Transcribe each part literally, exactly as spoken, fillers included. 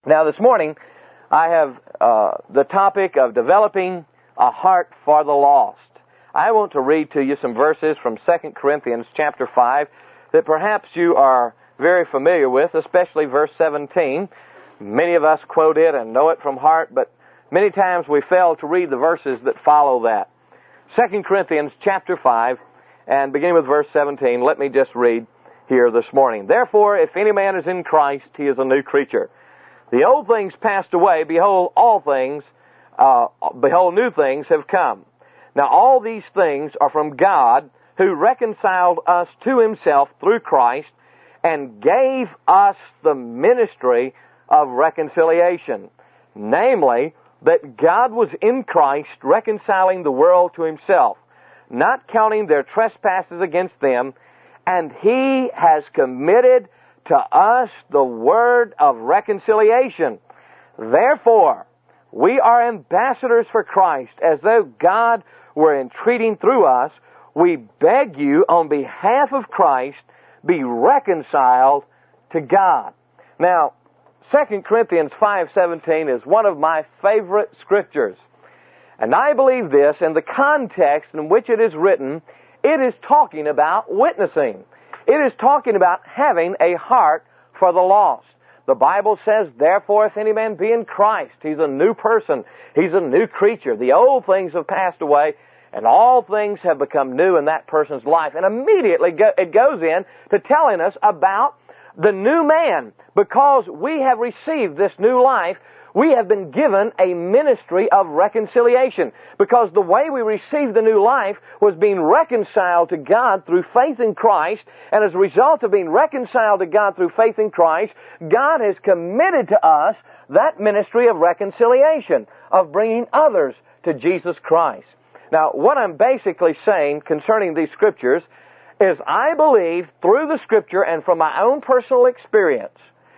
Now, this morning, I have uh, the topic of developing a heart for the lost. I want to read to you some verses from Second Corinthians chapter five that perhaps you are very familiar with, especially verse seventeen. Many of us quote it and know it from heart, but many times we fail to read the verses that follow that. Second Corinthians chapter five, and beginning with verse seventeen, let me just read here this morning. Therefore, if any man is in Christ, he is a new creature. The old things passed away, behold, all things, uh, behold, new things have come. Now all these things are from God, who reconciled us to himself through Christ, and gave us the ministry of reconciliation. Namely, that God was in Christ reconciling the world to himself, not counting their trespasses against them, and he has committed to us the word of reconciliation. Therefore, we are ambassadors for Christ, as though God were entreating through us. We beg you on behalf of Christ, be reconciled to God. Now, Second Corinthians five seventeen is one of my favorite scriptures. And I believe this, in the context in which it is written, it is talking about witnessing. It is talking about having a heart for the lost. The Bible says, therefore, if any man be in Christ, he's a new person. He's a new creature. The old things have passed away, and all things have become new in that person's life. And immediately it goes in to telling us about the new man. Because we have received this new life, we have been given a ministry of reconciliation. Because the way we received the new life was being reconciled to God through faith in Christ. And as a result of being reconciled to God through faith in Christ, God has committed to us that ministry of reconciliation, of bringing others to Jesus Christ. Now, what I'm basically saying concerning these scriptures is I believe through the scripture and from my own personal experience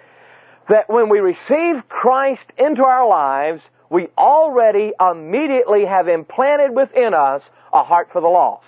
that when we receive Christ into our lives, we already immediately have implanted within us a heart for the lost.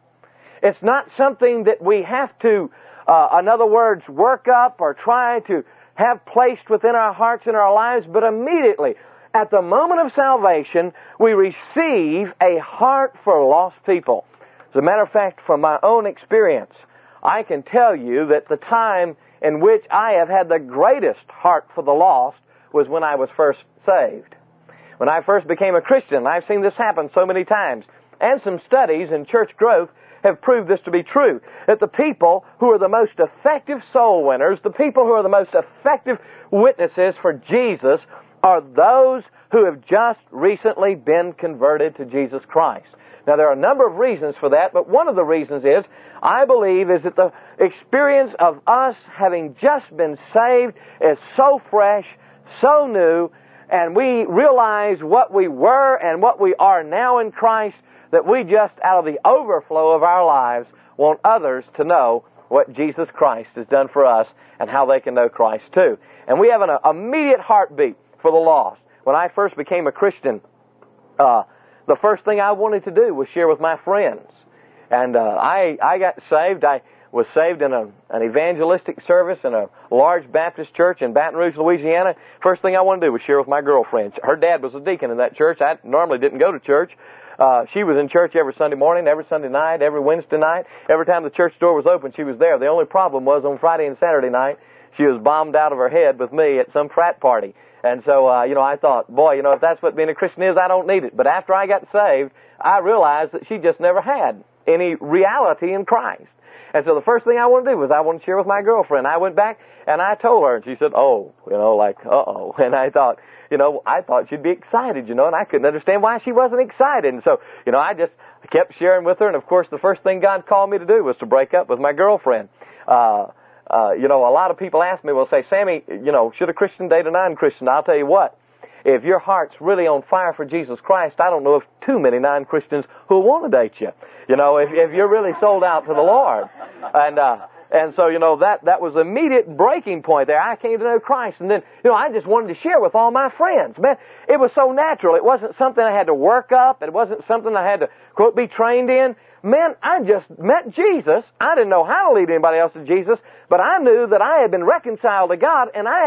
It's not something that we have to, uh, in other words, work up or try to have placed within our hearts and our lives, but immediately, at the moment of salvation, we receive a heart for lost people. As a matter of fact, from my own experience, I can tell you that the time in which I have had the greatest heart for the lost was when I was first saved. When I first became a Christian, I've seen this happen so many times, and some studies in church growth have proved this to be true, that the people who are the most effective soul winners, the people who are the most effective witnesses for Jesus, are those who have just recently been converted to Jesus Christ. Now, there are a number of reasons for that, but one of the reasons is, I believe, is that the experience of us having just been saved is so fresh, so new, and we realize what we were and what we are now in Christ, that we just, out of the overflow of our lives, want others to know what Jesus Christ has done for us and how they can know Christ too. And we have an immediate heartbeat for the lost. When I first became a Christian, uh, the first thing I wanted to do was share with my friends. And uh, I, I got saved. I was saved in a, an evangelistic service in a large Baptist church in Baton Rouge, Louisiana. First thing I wanted to do was share with my girlfriend. Her dad was a deacon in that church. I normally didn't go to church. Uh, she was in church every Sunday morning, every Sunday night, every Wednesday night. Every time the church door was open, she was there. The only problem was on Friday and Saturday night, she was bombed out of her head with me at some frat party. And so, uh, you know, I thought, boy, you know, if that's what being a Christian is, I don't need it. But after I got saved, I realized that she just never had any reality in Christ. And so the first thing I wanted to do was I wanted to share with my girlfriend. I went back and I told her, and she said, oh, you know, like, uh-oh. And I thought, you know, I thought she'd be excited, you know, and I couldn't understand why she wasn't excited. And so, you know, I just kept sharing with her. And, of course, the first thing God called me to do was to break up with my girlfriend. Uh, uh, you know, a lot of people ask me, will say, Sammy, you know, should a Christian date a non-Christian? I'll tell you what. If your heart's really on fire for Jesus Christ, I don't know of too many non-Christians who want to date you. You know, if, if you're really sold out to the Lord. And, uh, and so, you know, that, that was an immediate breaking point there. I came to know Christ. And then, you know, I just wanted to share with all my friends. Man, it was so natural. It wasn't something I had to work up. It wasn't something I had to, quote, be trained in. Man, I just met Jesus. I didn't know how to lead anybody else to Jesus, but I knew that I had been reconciled to God, and I had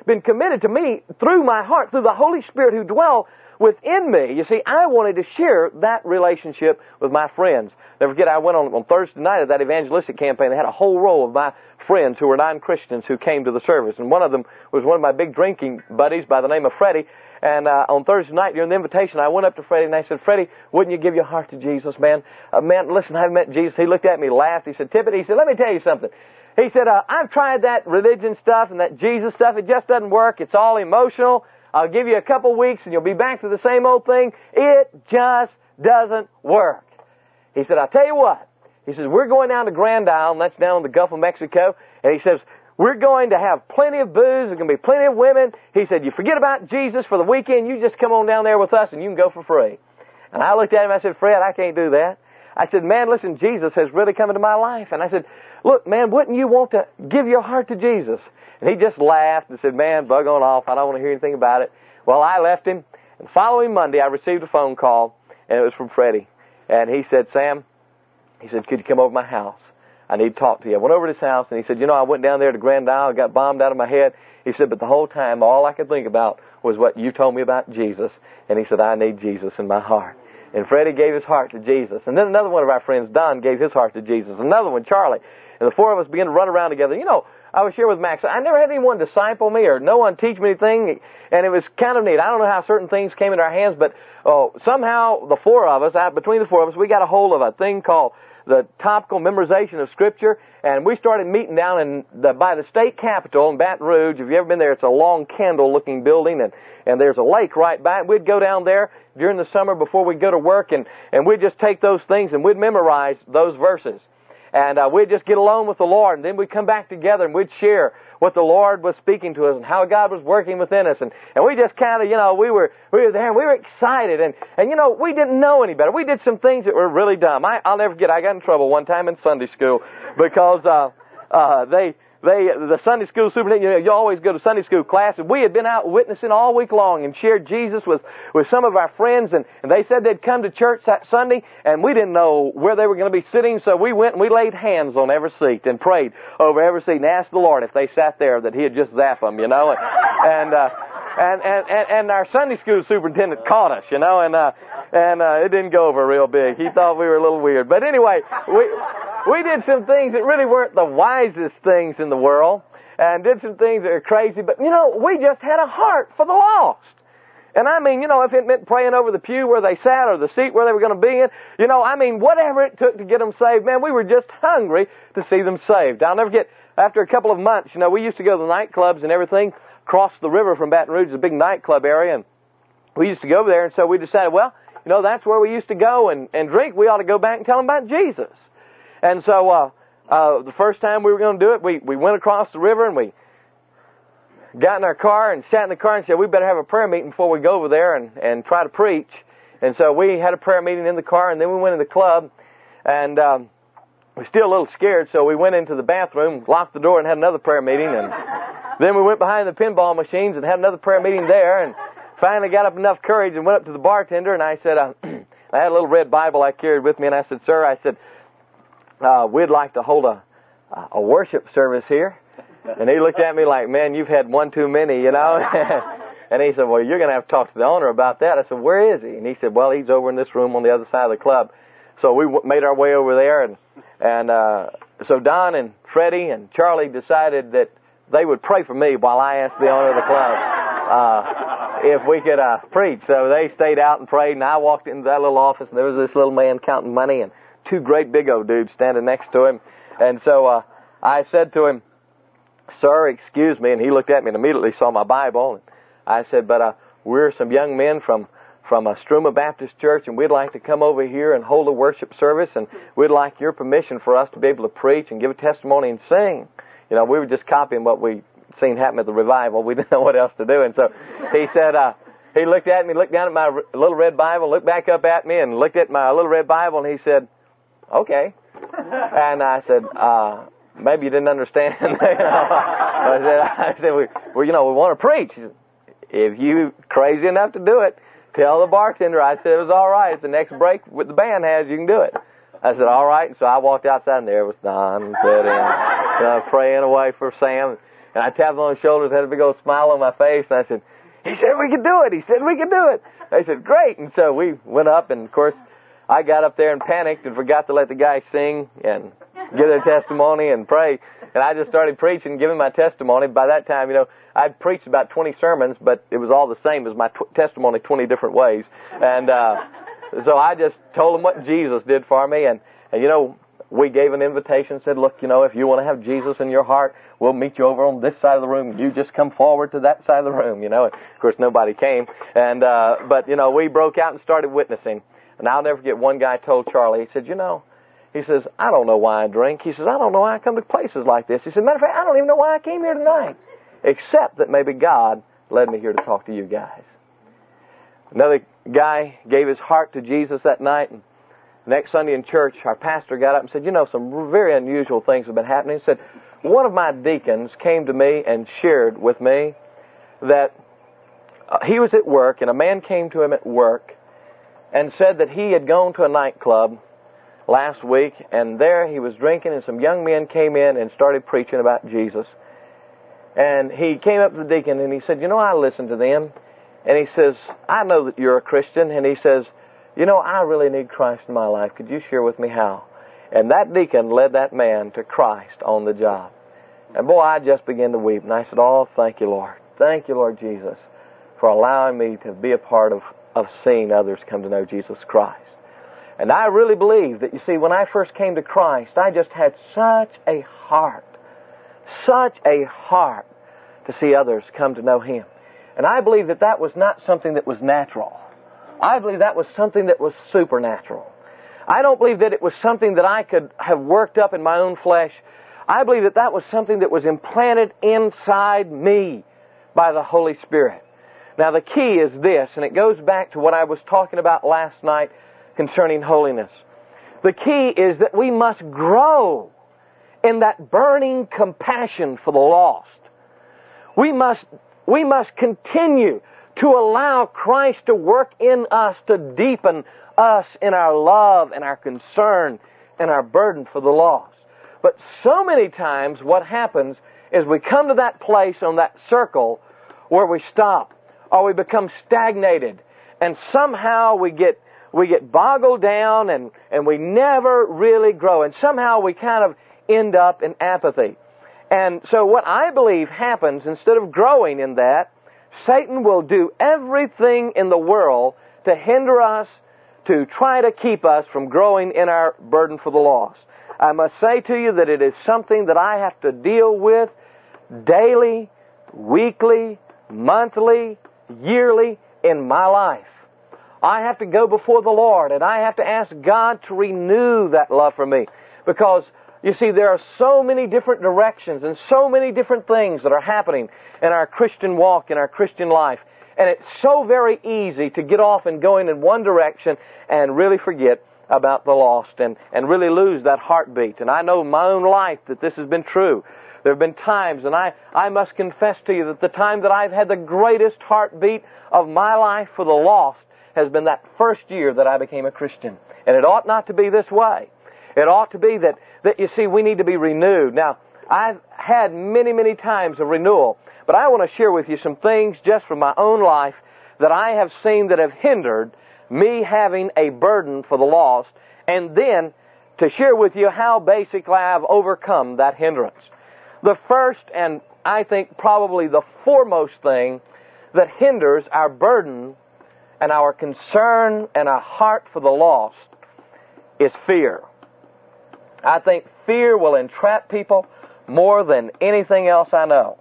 been committed to me through my heart, through the Holy Spirit who dwells within me. You see, I wanted to share that relationship with my friends. Never forget, I went on, on Thursday night of that evangelistic campaign. They had a whole row of my friends who were non-Christians who came to the service. And one of them was one of my big drinking buddies by the name of Freddie. And uh, on Thursday night during the invitation, I went up to Freddie and I said, Freddie, wouldn't you give your heart to Jesus, man? Uh, man, listen, I haven't met Jesus. He looked at me, laughed. He said, Tippett, he said, let me tell you something. He said, uh, I've tried that religion stuff and that Jesus stuff. It just doesn't work. It's all emotional. I'll give you a couple weeks and you'll be back to the same old thing. It just doesn't work. He said, I'll tell you what. He says, we're going down to Grand Isle, and that's down in the Gulf of Mexico. And he says, we're going to have plenty of booze. There's going to be plenty of women. He said, you forget about Jesus for the weekend. You just come on down there with us and you can go for free. And I looked at him. I said, Fred, I can't do that. I said, man, listen, Jesus has really come into my life. And I said, look, man, wouldn't you want to give your heart to Jesus? And he just laughed and said, man, bug on off. I don't want to hear anything about it. Well, I left him. And the following Monday, I received a phone call, and it was from Freddie. And he said, Sam, he said, could you come over to my house? I need to talk to you. I went over to his house, and he said, you know, I went down there to Grand Isle, got bombed out of my head. He said, but the whole time, all I could think about was what you told me about Jesus. And he said, I need Jesus in my heart. And Freddie gave his heart to Jesus. And then another one of our friends, Don, gave his heart to Jesus. Another one, Charlie. And the four of us began to run around together. You know, I was sharing with Max, I never had anyone disciple me or no one teach me anything. And it was kind of neat. I don't know how certain things came into our hands, but oh, somehow the four of us, between the four of us, we got a hold of a thing called the topical memorization of Scripture, and we started meeting down in the, by the state capitol in Baton Rouge. If you've ever been there, it's a long candle-looking building, and, and there's a lake right by it. We'd go down there during the summer before we'd go to work, and, and we'd just take those things and we'd memorize those verses. And uh, we'd just get alone with the Lord, and then we'd come back together and we'd share what the Lord was speaking to us and how God was working within us. And, and we just kind of, you know, we were we were there and we were excited. And, and, you know, we didn't know any better. We did some things that were really dumb. I, I'll never forget, I got in trouble one time in Sunday school because uh, uh, they... They, the Sunday school superintendent, you know, you always go to Sunday school class, and we had been out witnessing all week long and shared Jesus with, with some of our friends, and, and they said they'd come to church that Sunday, and we didn't know where they were going to be sitting, so we went and we laid hands on every seat and prayed over every seat and asked the Lord if they sat there that He'd just zap them, you know, and, and, uh, and, and, and, and our Sunday school superintendent caught us, you know, and, uh, and, uh, it didn't go over real big. He thought we were a little weird. But anyway, we, we did some things that really weren't the wisest things in the world, and did some things that were crazy, but, you know, we just had a heart for the lost. And I mean, you know, if it meant praying over the pew where they sat or the seat where they were going to be in, you know, I mean, whatever it took to get them saved, man, we were just hungry to see them saved. I'll never forget, after a couple of months, you know, we used to go to the nightclubs and everything, across the river from Baton Rouge, a big nightclub area, and we used to go over there, and so we decided, well, you know, that's where we used to go and, and drink. We ought to go back and tell them about Jesus. And so uh, uh, the first time we were going to do it, we, we went across the river and we got in our car and sat in the car and said, we better have a prayer meeting before we go over there and, and try to preach. And so we had a prayer meeting in the car, and then we went in the club, and um, we were still a little scared, so we went into the bathroom, locked the door, and had another prayer meeting. And then we went behind the pinball machines and had another prayer meeting there, and finally got up enough courage and went up to the bartender, and I said, uh, I had a little red Bible I carried with me, and I said, sir, I said, uh, we'd like to hold a, a worship service here. And he looked at me like, man, you've had one too many, you know. And he said, well, you're going to have to talk to the owner about that. I said, where is he? And he said, well, he's over in this room on the other side of the club. So we w- made our way over there, and and uh, so Don and Freddie and Charlie decided that they would pray for me while I asked the owner of the club uh, if we could uh, preach. So they stayed out and prayed, and I walked into that little office, and there was this little man counting money, and two great big old dudes standing next to him. And so uh, I said to him, sir, excuse me, and he looked at me and immediately saw my Bible. And I said, but uh, we're some young men from from a Struma Baptist Church, and we'd like to come over here and hold a worship service, and we'd like your permission for us to be able to preach and give a testimony and sing. You know, we were just copying what we seen happen at the revival. We didn't know what else to do. And so he said, uh, he looked at me, looked down at my r- little red Bible, looked back up at me, and looked at my little red Bible, and he said, okay. And I said, uh, maybe you didn't understand. you know? I said, I said, we, well, you know, we want to preach. He said, if you crazy enough to do it, tell the bartender. I said, it was all right. If the next break with the band has, you can do it. I said, all right. And so I walked outside, and there was Don sitting, uh, praying away for Sam. And I tapped him on the shoulders, had a big old smile on my face, and I said, he said, we can do it. He said, we can do it. I said, great. And so we went up, and of course, I got up there and panicked and forgot to let the guy sing and give their testimony and pray. And I just started preaching, giving my testimony. By that time, you know, I'd preached about twenty sermons, but it was all the same as my t- testimony twenty different ways. And uh, so I just told them what Jesus did for me. And, and, you know, we gave an invitation, said, look, you know, if you want to have Jesus in your heart, we'll meet you over on this side of the room. You just come forward to that side of the room, you know. And of course, nobody came. And uh, but, you know, we broke out and started witnessing. And I'll never forget, one guy told Charlie, he said, you know, he says, I don't know why I drink. He says, I don't know why I come to places like this. He said, matter of fact, I don't even know why I came here tonight, except that maybe God led me here to talk to you guys. Another guy gave his heart to Jesus that night, and next Sunday in church, our pastor got up and said, you know, some very unusual things have been happening. He said, one of my deacons came to me and shared with me that uh, he was at work, and a man came to him at work and said that he had gone to a nightclub last week, and there he was drinking, and some young men came in and started preaching about Jesus. And he came up to the deacon, and he said, you know, I listened to them. And he says, I know that you're a Christian. And he says, you know, I really need Christ in my life. Could you share with me how? And that deacon led that man to Christ on the job. And boy, I just began to weep. And I said, oh, thank you, Lord. Thank you, Lord Jesus, for allowing me to be a part of, of seeing others come to know Jesus Christ. And I really believe that, you see, when I first came to Christ, I just had such a heart, such a heart to see others come to know Him. And I believe that that was not something that was natural. I believe that was something that was supernatural. I don't believe that it was something that I could have worked up in my own flesh. I believe that that was something that was implanted inside me by the Holy Spirit. Now the key is this, and it goes back to what I was talking about last night concerning holiness. The key is that we must grow in that burning compassion for the lost. We must, we must continue to allow Christ to work in us to deepen us in our love and our concern and our burden for the lost. But so many times what happens is we come to that place on that circle where we stop, or we become stagnated, and somehow we get we get boggled down and, and we never really grow, and somehow we kind of end up in apathy. And so what I believe happens, instead of growing in that, Satan will do everything in the world to hinder us, to try to keep us from growing in our burden for the lost. I must say to you that it is something that I have to deal with daily, weekly, monthly, yearly in my life. I have to go before the Lord, and I have to ask God to renew that love for me. Because, you see, there are so many different directions and so many different things that are happening in our Christian walk, in our Christian life. And it's so very easy to get off and going in one direction and really forget about the lost and, and really lose that heartbeat. And I know in my own life that this has been true. There have been times, and I, I must confess to you that the time that I've had the greatest heartbeat of my life for the lost has been that first year that I became a Christian. And it ought not to be this way. It ought to be that, that you see, we need to be renewed. Now, I've had many, many times of renewal, but I want to share with you some things just from my own life that I have seen that have hindered me having a burden for the lost, and then to share with you how basically I've overcome that hindrance. The first, and I think probably the foremost thing that hinders our burden and our concern and our heart for the lost is fear. I think fear will entrap people more than anything else I know.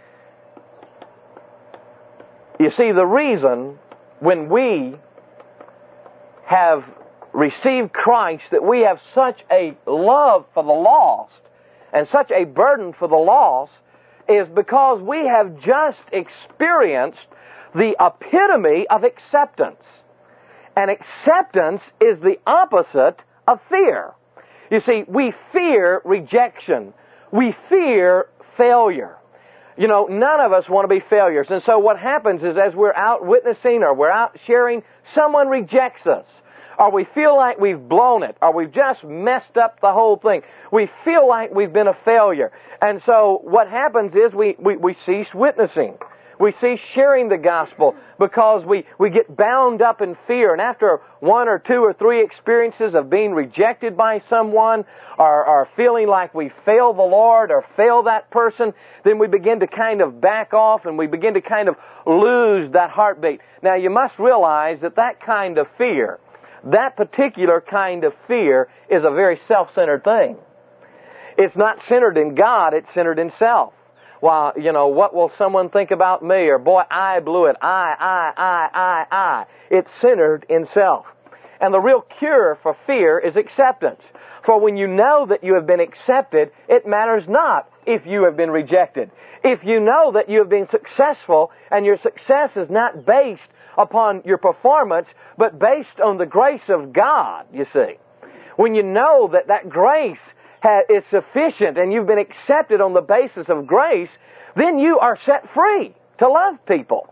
You see, the reason when we have received Christ that we have such a love for the lost and such a burden for the lost is because we have just experienced the epitome of acceptance. And acceptance is the opposite of fear. You see, we fear rejection. We fear failure. You know, none of us want to be failures. And so what happens is as we're out witnessing or we're out sharing, someone rejects us. or we feel like we've blown it, or we've just messed up the whole thing. We feel like we've been a failure. And so what happens is we, we, we cease witnessing. We cease sharing the gospel because we, we get bound up in fear. And after one or two or three experiences of being rejected by someone, or, or feeling like we fail the Lord or fail that person, then we begin to kind of back off and we begin to kind of lose that heartbeat. Now you must realize that that kind of fear, that particular kind of fear, is a very self-centered thing. It's not centered in God, it's centered in self. Well, you know, what will someone think about me? Or, boy, I blew it. I, I, I, I, I. It's centered in self. And the real cure for fear is acceptance. For when you know that you have been accepted, it matters not if you have been rejected. If you know that you have been successful, and your success is not based upon your performance, but based on the grace of God, you see. When you know that that grace is sufficient and you've been accepted on the basis of grace, then you are set free to love people.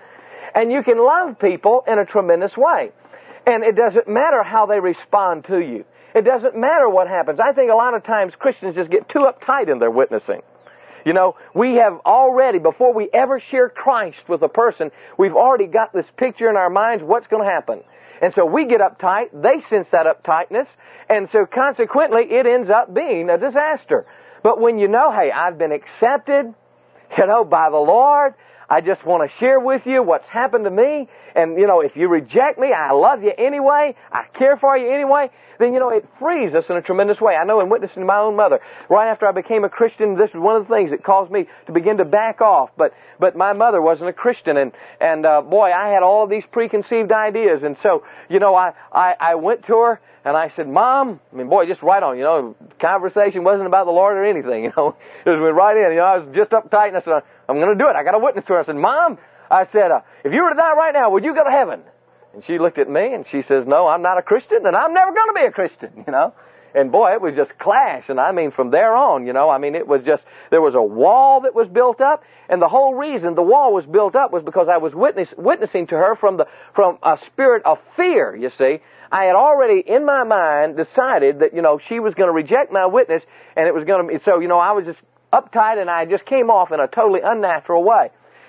And you can love people in a tremendous way. And it doesn't matter how they respond to you. It doesn't matter what happens. I think a lot of times Christians just get too uptight in their witnessing. You know, we have already, before we ever share Christ with a person, we've already got this picture in our minds what's going to happen. And so we get uptight, they sense that uptightness, and so consequently it ends up being a disaster. But when you know, hey, I've been accepted, you know, by the Lord, I just want to share with you what's happened to me, and, you know, if you reject me, I love you anyway, I care for you anyway, then, you know, it frees us in a tremendous way. I know in witnessing to my own mother, right after I became a Christian, this was one of the things that caused me to begin to back off. But but my mother wasn't a Christian, and, and uh, boy, I had all of these preconceived ideas. And so, you know, I, I, I went to her, and I said, Mom, I mean, boy, just right on, you know, conversation wasn't about the Lord or anything, you know. It was went right in, you know, I was just uptight, and I said, I'm going to do it. I got to witness to her. I said, Mom, I said, uh, if you were to die right now, would you go to heaven? And she looked at me and she says, no, I'm not a Christian and I'm never going to be a Christian, you know. And boy, it was just clash. And I mean, from there on, you know, I mean, it was just, there was a wall that was built up. And the whole reason the wall was built up was because I was witness, witnessing to her from the, from a spirit of fear, you see. I had already, in my mind, decided that, you know, she was going to reject my witness and it was going to be, so, you know, I was just uptight and I just came off in a totally unnatural way.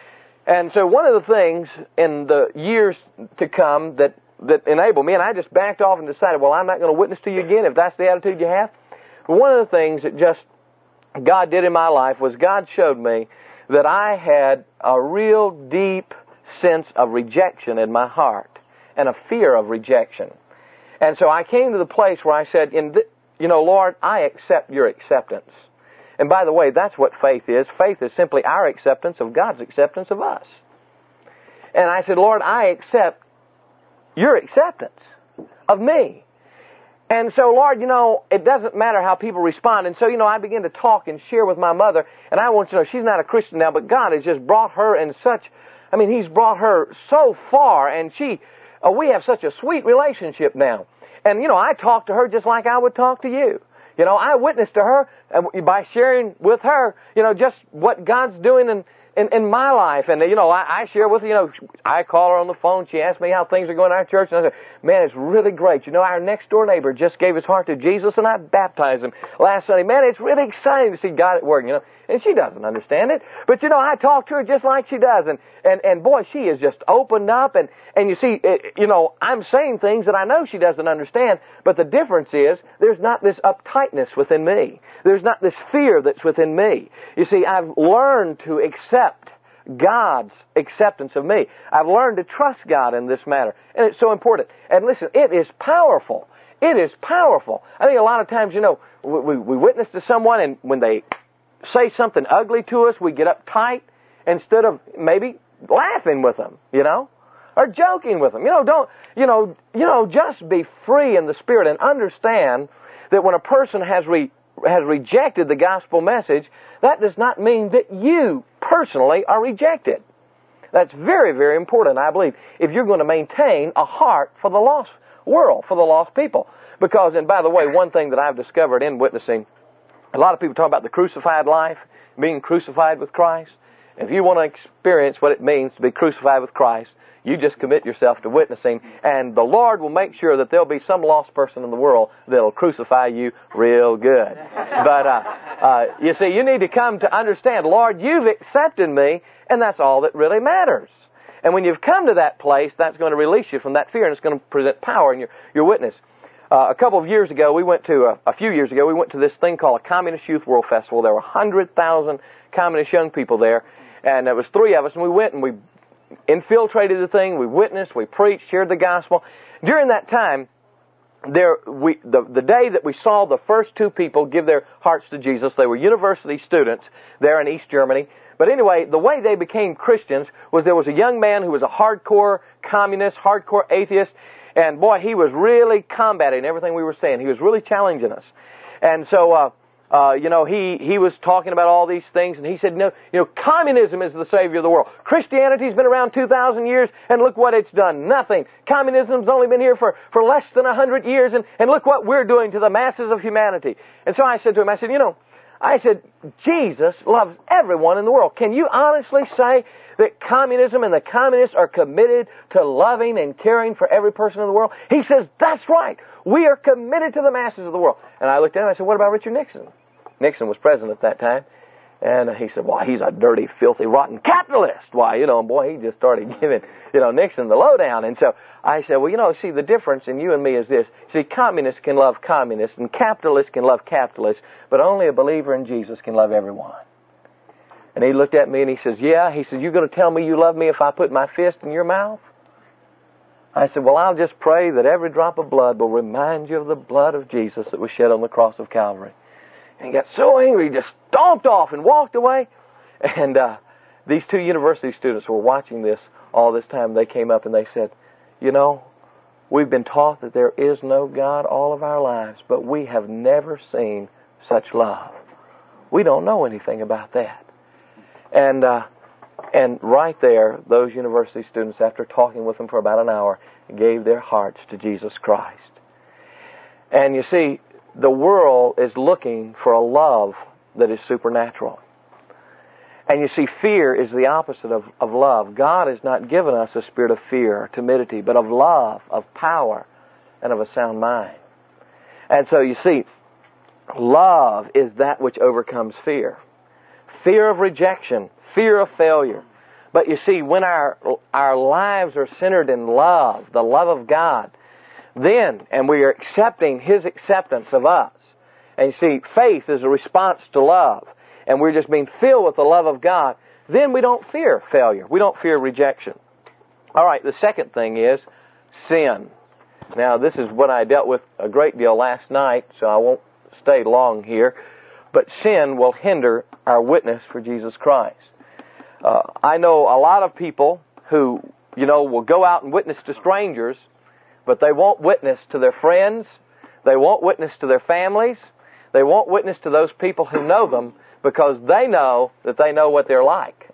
And so one of the things in the years to come that, that enabled me, and I just backed off and decided, well, I'm not going to witness to you again if that's the attitude you have. But one of the things that just God did in my life was God showed me that I had a real deep sense of rejection in my heart and a fear of rejection. And so I came to the place where I said, in th- you know, Lord, I accept your acceptance. And by the way, that's what faith is. Faith is simply our acceptance of God's acceptance of us. And I said, Lord, I accept your acceptance of me. And so, Lord, you know, it doesn't matter how people respond. And so, you know, I began to talk and share with my mother. And I want you to know, she's not a Christian now, but God has just brought her in such, I mean, He's brought her so far. And she, uh, we have such a sweet relationship now. And, you know, I talk to her just like I would talk to you. You know, I witnessed to her by sharing with her, you know, just what God's doing in, in, in my life. And, you know, I, I share with her, you know, I call her on the phone. She asks me how things are going in our church. And I say, man, it's really great. You know, our next door neighbor just gave his heart to Jesus and I baptized him last Sunday. Man, it's really exciting to see God at work, you know. And she doesn't understand it. But, you know, I talk to her just like she does. And, and, and boy, she is just opened up. And, and you see, it, you know, I'm saying things that I know she doesn't understand. But the difference is there's not this uptightness within me. There's not this fear that's within me. You see, I've learned to accept God's acceptance of me. I've learned to trust God in this matter. And it's so important. And listen, it is powerful. It is powerful. I think a lot of times, you know, we, we, we witness to someone and when they say something ugly to us, we get uptight instead of maybe laughing with them, you know, or joking with them. You know, don't, you know, you know, just be free in the Spirit and understand that when a person has re, has rejected the gospel message, that does not mean that you personally are rejected. That's very, very important, I believe, if you're going to maintain a heart for the lost world, for the lost people. Because, and by the way, one thing that I've discovered in witnessing, a lot of people talk about the crucified life, being crucified with Christ. If you want to experience what it means to be crucified with Christ, you just commit yourself to witnessing, and the Lord will make sure that there'll be some lost person in the world that'll crucify you real good. But, uh, uh, you see, you need to come to understand, Lord, you've accepted me, and that's all that really matters. And when you've come to that place, that's going to release you from that fear, and it's going to present power in your, your witness. Uh, a couple of years ago, we went to, a, a few years ago, we went to this thing called a Communist Youth World Festival. There were one hundred thousand communist young people there, and there was three of us, and we went and we infiltrated the thing, we witnessed, we preached, shared the gospel. During that time, there we the, the day that we saw the first two people give their hearts to Jesus, they were university students there in East Germany. But anyway, the way they became Christians was there was a young man who was a hardcore communist, hardcore atheist, and boy, he was really combating everything we were saying. He was really challenging us. And so, uh, uh, you know, he, he was talking about all these things, and he said, no, you know, communism is the savior of the world. Christianity's been around two thousand years, and look what it's done. Nothing. Communism's only been here for, for less than one hundred years, and, and look what we're doing to the masses of humanity. And so I said to him, I said, you know, I said, Jesus loves everyone in the world. Can you honestly say that communism and the communists are committed to loving and caring for every person in the world? He says, that's right. We are committed to the masses of the world. And I looked at him and I said, what about Richard Nixon? Nixon was president at that time. And he said, why, he's a dirty, filthy, rotten capitalist. Why, you know, boy, he just started giving, you know, Nixon the lowdown. And so I said, well, you know, see, the difference in you and me is this. See, communists can love communists and capitalists can love capitalists, but only a believer in Jesus can love everyone. And he looked at me and he says, yeah. He said, you're going to tell me you love me if I put my fist in your mouth? I said, well, I'll just pray that every drop of blood will remind you of the blood of Jesus that was shed on the cross of Calvary. And he got so angry, he just stomped off and walked away. And uh, these two university students were watching this all this time. They came up and they said, you know, we've been taught that there is no God all of our lives, but we have never seen such love. We don't know anything about that. And uh, and right there, those university students, after talking with them for about an hour, gave their hearts to Jesus Christ. And you see, the world is looking for a love that is supernatural. And you see, fear is the opposite of, of love. God has not given us a spirit of fear or timidity, but of love, of power, and of a sound mind. And so you see, love is that which overcomes fear. Fear of rejection, fear of failure. But you see, when our our lives are centered in love, the love of God, then, and we are accepting His acceptance of us. And you see, faith is a response to love. And we're just being filled with the love of God. Then we don't fear failure. We don't fear rejection. All right, the second thing is sin. Now, this is what I dealt with a great deal last night, so I won't stay long here. But sin will hinder our witness for Jesus Christ. Uh, I know a lot of people who, you know, will go out and witness to strangers, but they won't witness to their friends. They won't witness to their families. They won't witness to those people who know them because they know that they know what they're like.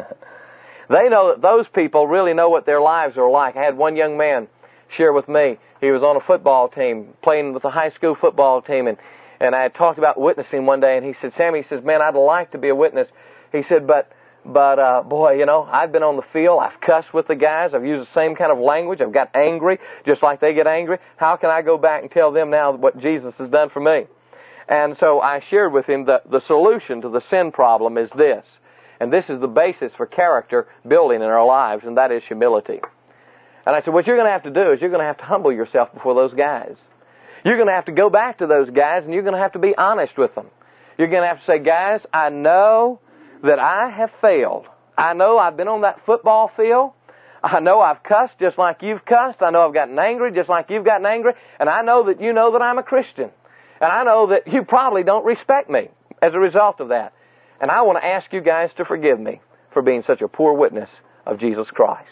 They know that those people really know what their lives are like. I had one young man share with me. He was on a football team, playing with a high school football team, and, and I had talked about witnessing one day, and he said, Sammy, he says, man, I'd like to be a witness. He said, but But, uh, boy, you know, I've been on the field. I've cussed with the guys. I've used the same kind of language. I've got angry just like they get angry. How can I go back and tell them now what Jesus has done for me? And so I shared with him that the solution to the sin problem is this. And this is the basis for character building in our lives, and that is humility. And I said, what you're going to have to do is you're going to have to humble yourself before those guys. You're going to have to go back to those guys, and you're going to have to be honest with them. You're going to have to say, guys, I know that I have failed. I know I've been on that football field. I know I've cussed just like you've cussed. I know I've gotten angry just like you've gotten angry. And I know that you know that I'm a Christian. And I know that you probably don't respect me as a result of that. And I want to ask you guys to forgive me for being such a poor witness of Jesus Christ.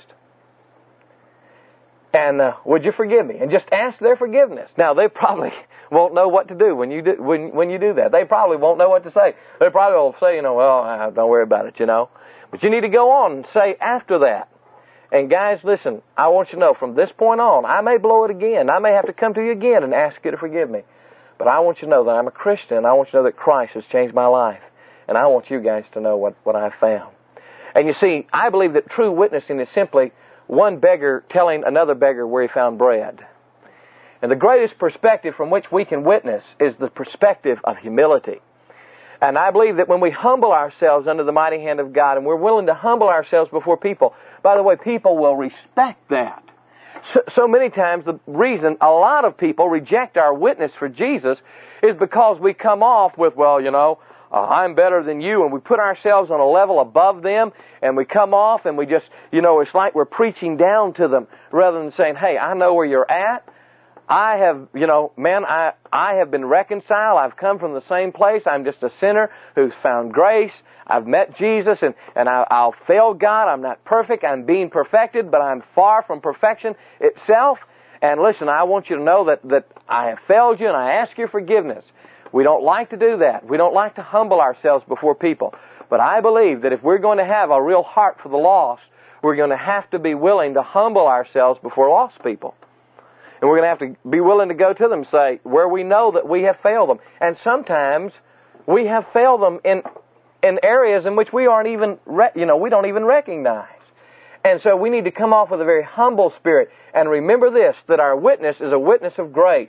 And uh, would you forgive me? And just ask their forgiveness. Now, they probably won't know what to do when you do when when you do that. They probably won't know what to say. They probably will say, you know, well, uh, don't worry about it, you know. But you need to go on and say after that. And guys, listen, I want you to know from this point on, I may blow it again. I may have to come to you again and ask you to forgive me. But I want you to know that I'm a Christian. I want you to know that Christ has changed my life. And I want you guys to know what, what I've found. And you see, I believe that true witnessing is simply one beggar telling another beggar where he found bread. And the greatest perspective from which we can witness is the perspective of humility. And I believe that when we humble ourselves under the mighty hand of God, and we're willing to humble ourselves before people, by the way, people will respect that. So, so many times the reason a lot of people reject our witness for Jesus is because we come off with, well, you know, uh, I'm better than you, and we put ourselves on a level above them, and we come off and we just, you know, it's like we're preaching down to them rather than saying, hey, I know where you're at. I have, you know, man, I, I have been reconciled. I've come from the same place. I'm just a sinner who's found grace. I've met Jesus, and, and I, I'll fail God. I'm not perfect. I'm being perfected, but I'm far from perfection itself. And listen, I want you to know that, that I have failed you, and I ask your forgiveness. We don't like to do that. We don't like to humble ourselves before people. But I believe that if we're going to have a real heart for the lost, we're going to have to be willing to humble ourselves before lost people. And we're going to have to be willing to go to them and say, where we know that we have failed them. And sometimes we have failed them in in areas in which we aren't even, re- you know, we don't even recognize. And so we need to come off with a very humble spirit. And remember this, that our witness is a witness of grace.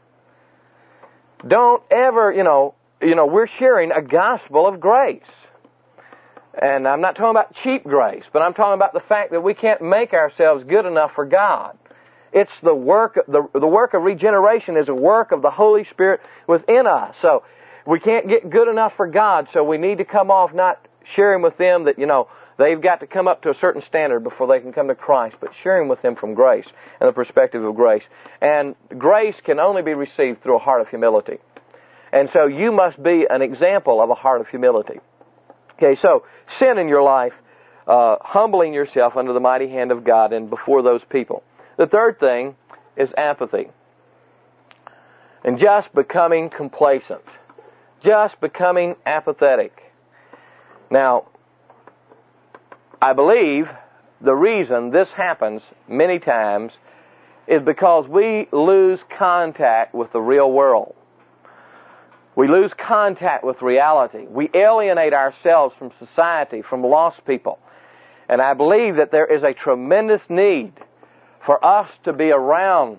Don't ever, you know, you know, we're sharing a gospel of grace. And I'm not talking about cheap grace, but I'm talking about the fact that we can't make ourselves good enough for God. It's the work, the, the work of regeneration is a work of the Holy Spirit within us. So we can't get good enough for God, so we need to come off not sharing with them that, you know, they've got to come up to a certain standard before they can come to Christ, but sharing with them from grace and the perspective of grace. And grace can only be received through a heart of humility. And so you must be an example of a heart of humility. Okay, so sin in your life, uh, humbling yourself under the mighty hand of God and before those people. The third thing is apathy. And just becoming complacent. Just becoming apathetic. Now, I believe the reason this happens many times is because we lose contact with the real world. We lose contact with reality. We alienate ourselves from society, from lost people. And I believe that there is a tremendous need for us to be around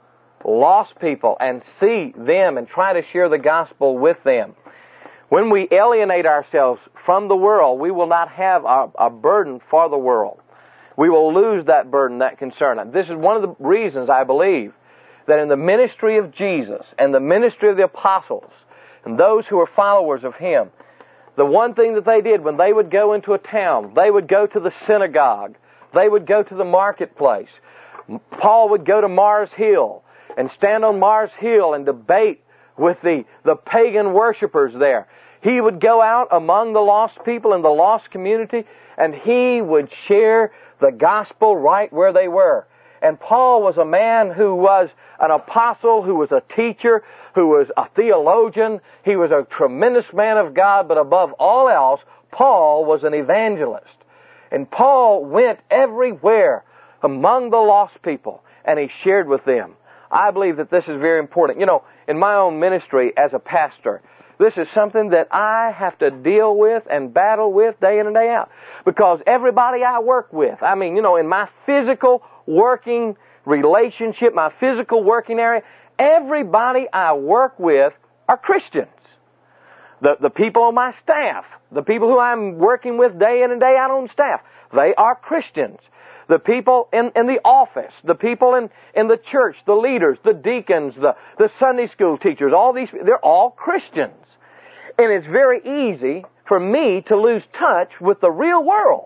lost people and see them and try to share the gospel with them. When we alienate ourselves from the world, we will not have a, a burden for the world. We will lose that burden, that concern. This is one of the reasons I believe that in the ministry of Jesus and the ministry of the apostles and those who are followers of Him, the one thing that they did when they would go into a town, they would go to the synagogue, they would go to the marketplace. Paul would go to Mars Hill and stand on Mars Hill and debate with the, the pagan worshipers there. He would go out among the lost people in the lost community, and he would share the gospel right where they were. And Paul was a man who was an apostle, who was a teacher, who was a theologian. He was a tremendous man of God, but above all else, Paul was an evangelist. And Paul went everywhere among the lost people, and he shared with them. I believe that this is very important. You know, in my own ministry as a pastor, this is something that I have to deal with and battle with day in and day out. Because everybody I work with, I mean, you know, in my physical working relationship, my physical working area, everybody I work with are Christians. The, the people on my staff, the people who I'm working with day in and day out on staff, they are Christians. The people in, in the office, the people in, in the church, the leaders, the deacons, the, the Sunday school teachers, all these, they're all Christians. And it's very easy for me to lose touch with the real world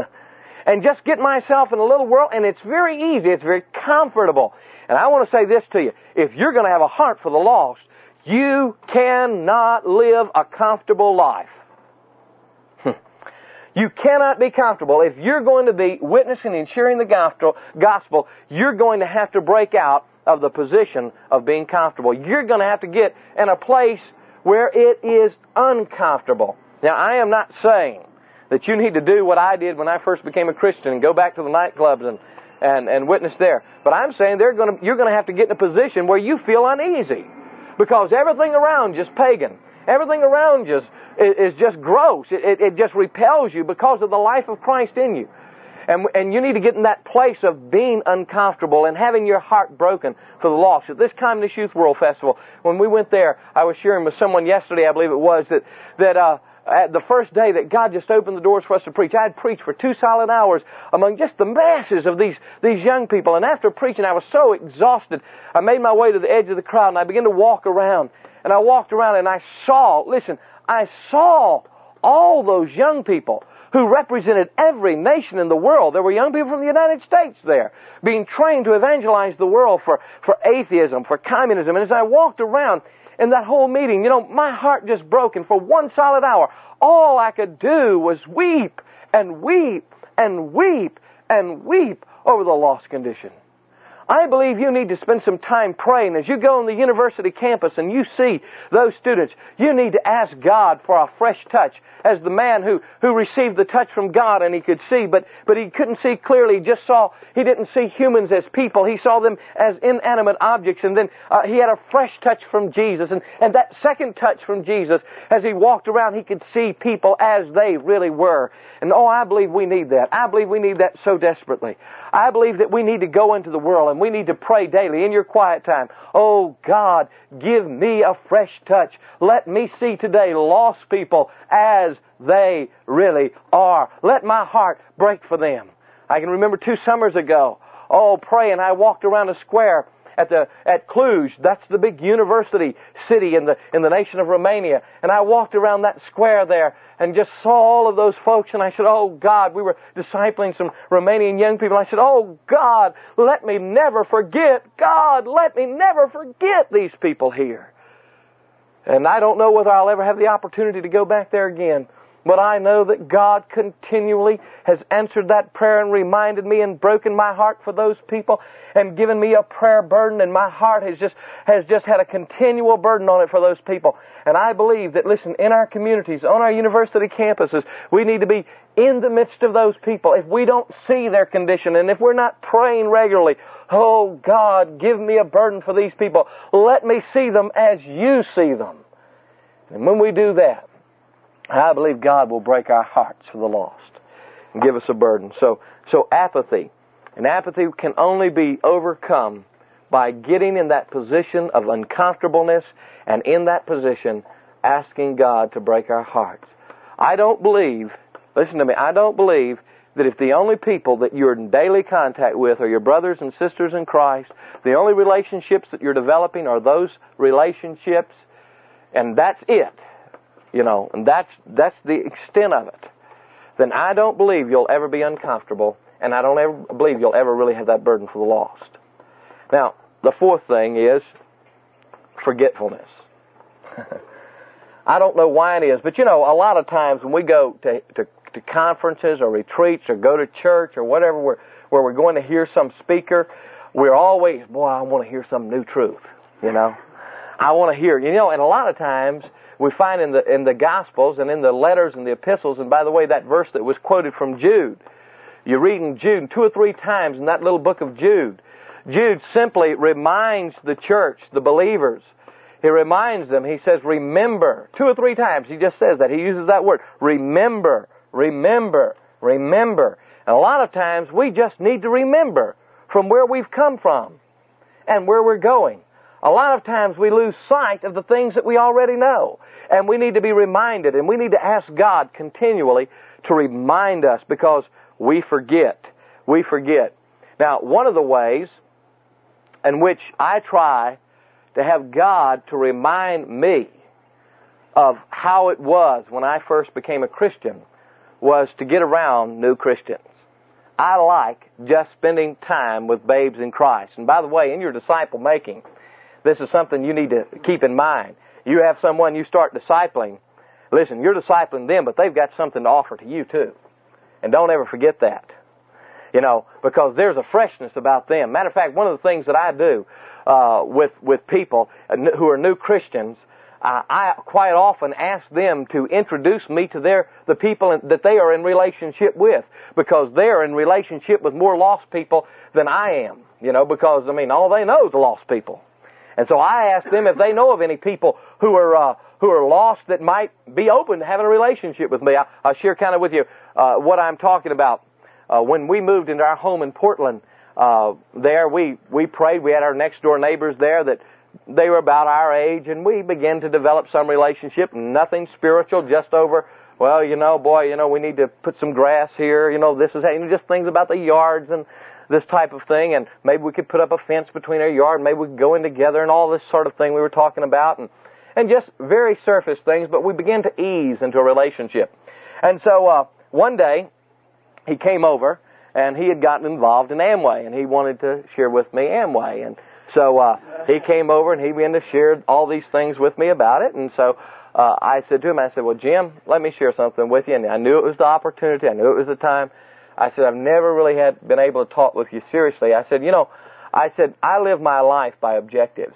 and just get myself in a little world, and it's very easy, it's very comfortable. And I want to say this to you, if you're going to have a heart for the lost, you cannot live a comfortable life. You cannot be comfortable. If you're going to be witnessing and sharing the gospel, you're going to have to break out of the position of being comfortable. You're going to have to get in a place where it is uncomfortable. Now, I am not saying that you need to do what I did when I first became a Christian and go back to the nightclubs and, and, and witness there. But I'm saying they're going to, you're going to have to get in a position where you feel uneasy because everything around you is pagan. Everything around you is is just gross. It, it, it just repels you because of the life of Christ in you. And, and you need to get in that place of being uncomfortable and having your heart broken for the lost. At this Kindness Youth World Festival, when we went there, I was sharing with someone yesterday, I believe it was, that, that uh, at the first day that God just opened the doors for us to preach, I had preached for two solid hours among just the masses of these, these young people. And after preaching, I was so exhausted, I made my way to the edge of the crowd and I began to walk around. And I walked around and I saw, listen, I saw all those young people who represented every nation in the world. There were young people from the United States there, being trained to evangelize the world for, for atheism, for communism. And as I walked around in that whole meeting, you know, my heart just broke. And for one solid hour, all I could do was weep and weep and weep and weep over the lost condition. I believe you need to spend some time praying. As you go on the university campus and you see those students, you need to ask God for a fresh touch. As the man who, who received the touch from God and he could see, but, but he couldn't see clearly. He just saw, he didn't see humans as people. He saw them as inanimate objects. And then uh, he had a fresh touch from Jesus. And, and that second touch from Jesus, as he walked around, he could see people as they really were. And oh, I believe we need that. I believe we need that so desperately. I believe that we need to go into the world and we need to pray daily in your quiet time. Oh God, give me a fresh touch. Let me see today lost people as they really are. Let my heart break for them. I can remember two summers ago, oh, praying, I walked around a square at the at Cluj. That's the big university city in the in the nation of Romania. And I walked around that square there and just saw all of those folks. And I said, oh God, we were discipling some Romanian young people. I said, oh God, let me never forget. God, let me never forget these people here. And I don't know whether I'll ever have the opportunity to go back there again. But I know that God continually has answered that prayer and reminded me and broken my heart for those people and given me a prayer burden, and my heart has just has just had a continual burden on it for those people. And I believe that, listen, in our communities, on our university campuses, we need to be in the midst of those people. If we don't see their condition and if we're not praying regularly, oh God, give me a burden for these people. Let me see them as you see them. And when we do that, I believe God will break our hearts for the lost and give us a burden. So, so apathy. And apathy can only be overcome by getting in that position of uncomfortableness and in that position asking God to break our hearts. I don't believe, listen to me, I don't believe that if the only people that you're in daily contact with are your brothers and sisters in Christ, the only relationships that you're developing are those relationships, and that's it. You know, and that's that's the extent of it. Then I don't believe you'll ever be uncomfortable, and I don't ever believe you'll ever really have that burden for the lost. Now, the fourth thing is forgetfulness. I don't know why it is, but you know, a lot of times when we go to, to, to conferences or retreats or go to church or whatever, where, where we're going to hear some speaker, we're always, boy, I want to hear some new truth, you know. I want to hear, you know, and a lot of times we find in the in the Gospels and in the letters and the epistles, and by the way, that verse that was quoted from Jude, you read in Jude two or three times in that little book of Jude, Jude simply reminds the church, the believers, he reminds them, he says, remember, two or three times, he just says that, he uses that word, remember, remember, remember. And a lot of times we just need to remember from where we've come from and where we're going. A lot of times we lose sight of the things that we already know. And we need to be reminded, and we need to ask God continually to remind us because we forget. We forget. Now, one of the ways in which I try to have God to remind me of how it was when I first became a Christian was to get around new Christians. I like just spending time with babes in Christ. And by the way, in your disciple making, this is something you need to keep in mind. You have someone you start discipling. Listen, you're discipling them, but they've got something to offer to you too. And don't ever forget that. You know, because there's a freshness about them. Matter of fact, one of the things that I do uh, with with people who are new Christians, uh, I quite often ask them to introduce me to their the people that they are in relationship with, because they are in relationship with more lost people than I am. You know, because I mean, all they know is the lost people. And so I ask them if they know of any people who are uh, who are lost that might be open to having a relationship with me. I, I'll share kind of with you uh, what I'm talking about. Uh, when we moved into our home in Portland, uh, there we, we prayed. We had our next door neighbors there that they were about our age, and we began to develop some relationship. Nothing spiritual, just over, well, you know, boy, you know, we need to put some grass here. You know, this is, you know, just things about the yards and this type of thing, and maybe we could put up a fence between our yard, maybe we could go in together, and all this sort of thing we were talking about, and, and just very surface things, but we began to ease into a relationship. And so uh, one day, he came over, and he had gotten involved in Amway, and he wanted to share with me Amway, and so uh, he came over, and he began to share all these things with me about it, and so uh, I said to him, I said, well, Jim, let me share something with you, and I knew it was the opportunity, I knew it was the time. I said, I've never really had been able to talk with you seriously. I said, you know, I said, I live my life by objectives.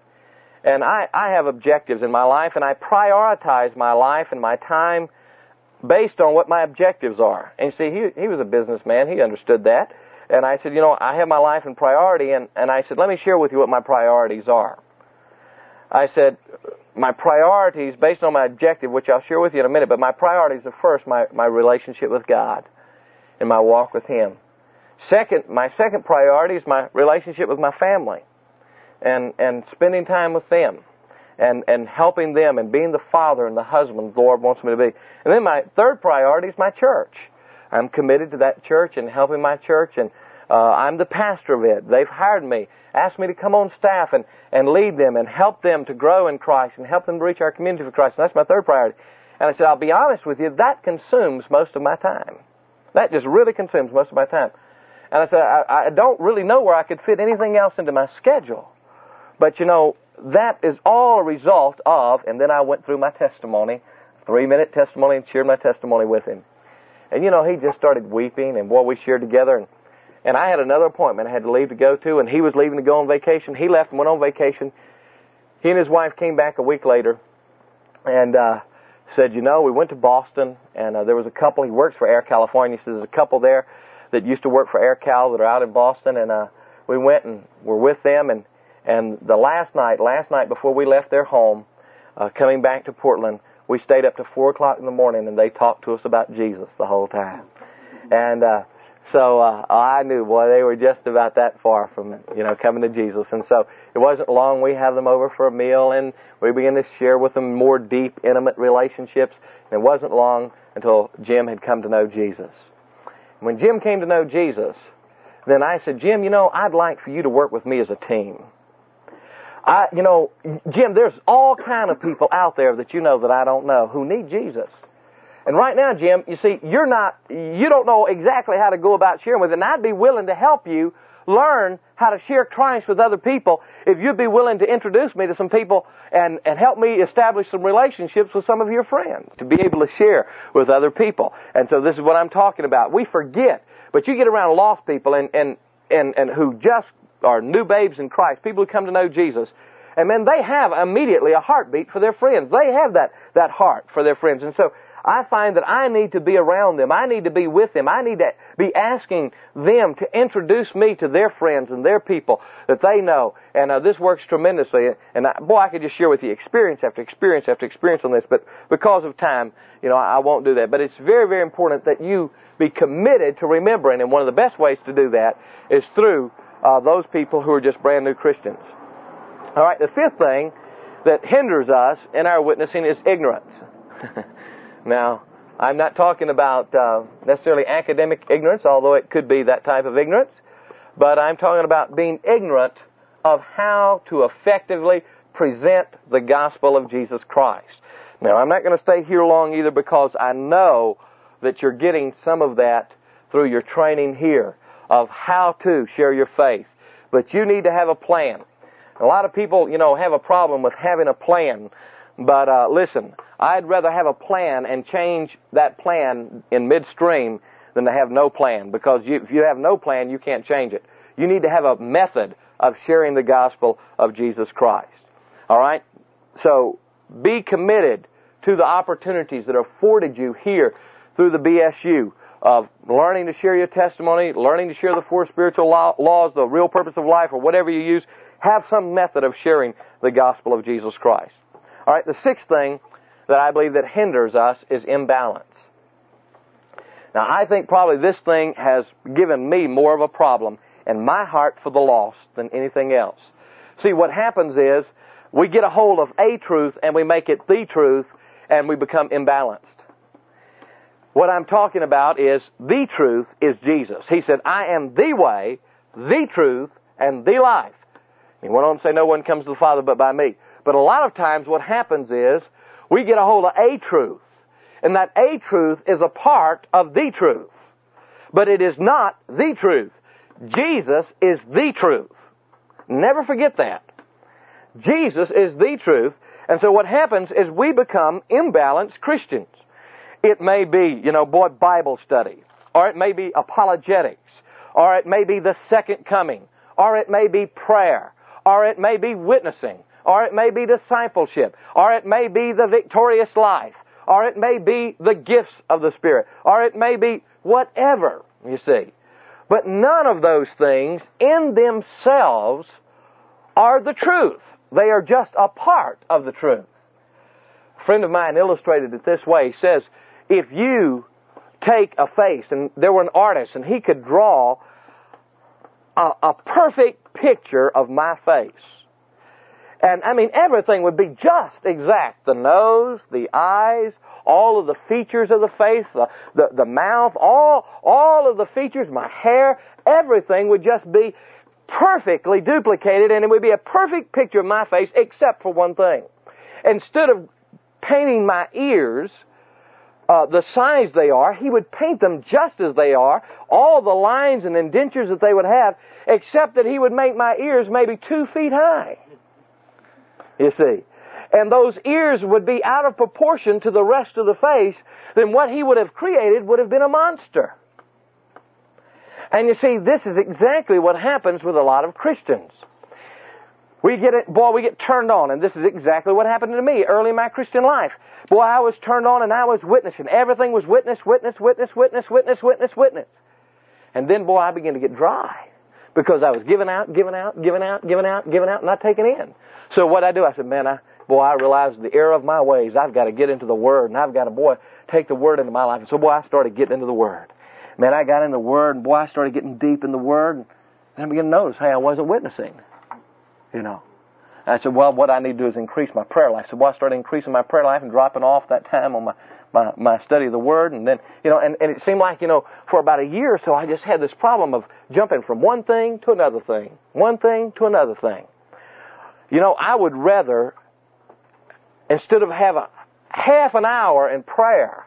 And I, I have objectives in my life, and I prioritize my life and my time based on what my objectives are. And see, he, he was a businessman. He understood that. And I said, you know, I have my life in priority, and, and I said, let me share with you what my priorities are. I said, my priorities, based on my objective, which I'll share with you in a minute, but my priorities are first my, my relationship with God and my walk with Him. Second, my second priority is my relationship with my family and, and spending time with them and, and helping them and being the father and the husband the Lord wants me to be. And then my third priority is my church. I'm committed to that church and helping my church, and uh, I'm the pastor of it. They've hired me, asked me to come on staff and, and lead them and help them to grow in Christ and help them to reach our community for Christ. And that's my third priority. And I said, I'll be honest with you, that consumes most of my time. That just really consumes most of my time. And I said, I, I don't really know where I could fit anything else into my schedule. But, you know, that is all a result of, and then I went through my testimony, three-minute testimony, and shared my testimony with him. And, you know, he just started weeping, and, boy, we shared together. And, and I had another appointment I had to leave to go to, and he was leaving to go on vacation. He left and went on vacation. He and his wife came back a week later and uh, said, you know, we went to Boston, and uh, there was a couple. He works for Air California. He says there's a couple there that used to work for Air Cal that are out in Boston, and uh, we went and were with them. And, and the last night, last night before we left their home, uh, coming back to Portland, we stayed up to four o'clock in the morning, and they talked to us about Jesus the whole time. And uh, so uh, I knew, boy, they were just about that far from, you know, coming to Jesus. And so it wasn't long. We had them over for a meal, and we began to share with them more deep, intimate relationships. And it wasn't long until Jim had come to know Jesus. When Jim came to know Jesus, then I said, Jim, you know, I'd like for you to work with me as a team. I, you know, Jim, there's all kind of people out there that you know that I don't know who need Jesus. And right now, Jim, you see, you're not, you don't know exactly how to go about sharing with it. And I'd be willing to help you learn how to share Christ with other people if you'd be willing to introduce me to some people and, and help me establish some relationships with some of your friends to be able to share with other people. And so this is what I'm talking about. We forget, but you get around lost people and, and, and, and who just are new babes in Christ, people who come to know Jesus, and then they have immediately a heartbeat for their friends. They have that, that heart for their friends. And so I find that I need to be around them. I need to be with them. I need to be asking them to introduce me to their friends and their people that they know. And uh, this works tremendously. And I, boy, I could just share with you experience after experience after experience on this. But because of time, you know, I, I won't do that. But it's very, very important that you be committed to remembering. And one of the best ways to do that is through uh, those people who are just brand new Christians. All right, the fifth thing that hinders us in our witnessing is ignorance. Now, I'm not talking about uh, necessarily academic ignorance, although it could be that type of ignorance, but I'm talking about being ignorant of how to effectively present the gospel of Jesus Christ. Now, I'm not going to stay here long either because I know that you're getting some of that through your training here of how to share your faith. But you need to have a plan. A lot of people, you know, have a problem with having a plan. But uh, listen, I'd rather have a plan and change that plan in midstream than to have no plan. Because you, if you have no plan, you can't change it. You need to have a method of sharing the gospel of Jesus Christ. All right? So be committed to the opportunities that are afforded you here through the B S U of learning to share your testimony, learning to share the four spiritual laws, the real purpose of life, or whatever you use. Have some method of sharing the gospel of Jesus Christ. All right, the sixth thing that I believe that hinders us is imbalance. Now, I think probably this thing has given me more of a problem in my heart for the lost than anything else. See, what happens is we get a hold of a truth and we make it the truth and we become imbalanced. What I'm talking about is the truth is Jesus. He said, I am the way, the truth, and the life. He went on to say, no one comes to the Father but by me. But a lot of times what happens is we get a hold of a truth. And that a truth is a part of the truth. But it is not the truth. Jesus is the truth. Never forget that. Jesus is the truth. And so what happens is we become imbalanced Christians. It may be, you know, boy, Bible study. Or it may be apologetics. Or it may be the second coming. Or it may be prayer. Or it may be witnessing. Or it may be discipleship. Or it may be the victorious life. Or it may be the gifts of the Spirit. Or it may be whatever, you see. But none of those things in themselves are the truth. They are just a part of the truth. A friend of mine illustrated it this way. He says, if you take a face, and there were an artist, and he could draw a, a perfect picture of my face. And, I mean, everything would be just exact. The nose, the eyes, all of the features of the face, the, the, the mouth, all, all of the features, my hair, everything would just be perfectly duplicated, and it would be a perfect picture of my face except for one thing. Instead of painting my ears uh, the size they are, he would paint them just as they are, all the lines and indentures that they would have, except that he would make my ears maybe two feet high. You see. And those ears would be out of proportion to the rest of the face, then what he would have created would have been a monster. And you see, this is exactly what happens with a lot of Christians. We get it, boy, we get turned on, and this is exactly what happened to me early in my Christian life. Boy, I was turned on and I was witnessing. Everything was witness, witness, witness, witness, witness, witness, witness. And then, boy, I began to get dry because I was giving out, giving out, giving out, giving out, giving out, not taking in. So what I do, I said, man, I, boy, I realized the error of my ways. I've got to get into the Word, and I've got to, boy, take the Word into my life. And so, boy, I started getting into the Word. Man, I got in the Word, and boy, I started getting deep in the Word, and I began to notice, hey, I wasn't witnessing, you know. I said, well, what I need to do is increase my prayer life. So, boy, I started increasing my prayer life and dropping off that time on my, my, my study of the Word. And then, you know, and, and it seemed like, you know, for about a year or so, I just had this problem of jumping from one thing to another thing, one thing to another thing. You know, I would rather, instead of have a half an hour in prayer,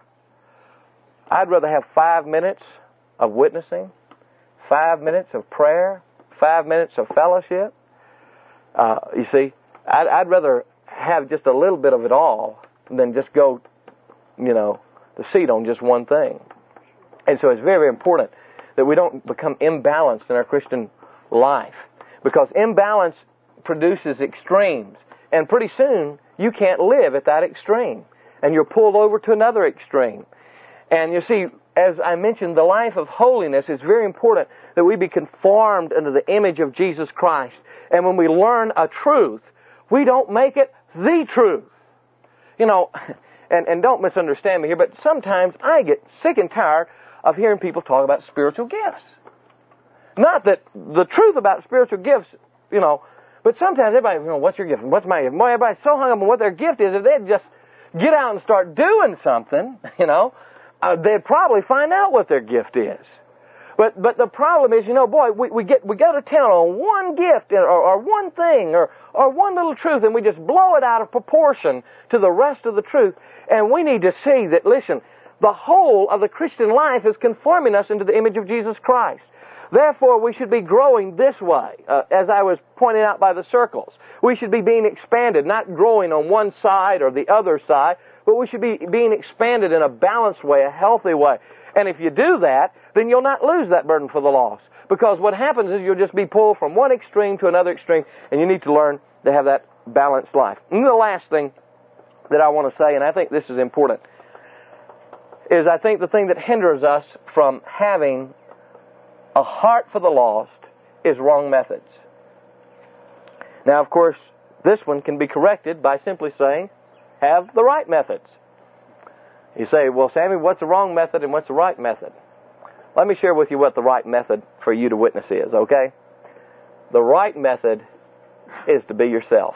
I'd rather have five minutes of witnessing, five minutes of prayer, five minutes of fellowship. Uh, you see, I'd, I'd rather have just a little bit of it all than just go, you know, to seat on just one thing. And so it's very, very important that we don't become imbalanced in our Christian life, because imbalance produces extremes, and pretty soon you can't live at that extreme, and you're pulled over to another extreme. And you see, as I mentioned, the life of holiness is very important, that we be conformed into the image of Jesus Christ. And when we learn a truth, we don't make it the truth. You know, and, and don't misunderstand me here, but sometimes I get sick and tired of hearing people talk about spiritual gifts. Not that the truth about spiritual gifts, you know, but sometimes everybody, you know, what's your gift? What's my gift? Boy, everybody's so hung up on what their gift is, if they'd just get out and start doing something, you know, uh, they'd probably find out what their gift is. But but the problem is, you know, boy, we, we get we go to town on one gift or, or one thing or, or one little truth, and we just blow it out of proportion to the rest of the truth. And we need to see that, listen, the whole of the Christian life is conforming us into the image of Jesus Christ. Therefore, we should be growing this way, uh, as I was pointing out by the circles. We should be being expanded, not growing on one side or the other side, but we should be being expanded in a balanced way, a healthy way. And if you do that, then you'll not lose that burden for the lost. Because what happens is you'll just be pulled from one extreme to another extreme, and you need to learn to have that balanced life. And the last thing that I want to say, and I think this is important, is I think the thing that hinders us from having a heart for the lost is wrong methods. Now, of course, this one can be corrected by simply saying, have the right methods. You say, well, Sammy, what's the wrong method and what's the right method? Let me share with you what the right method for you to witness is, okay? The right method is to be yourself.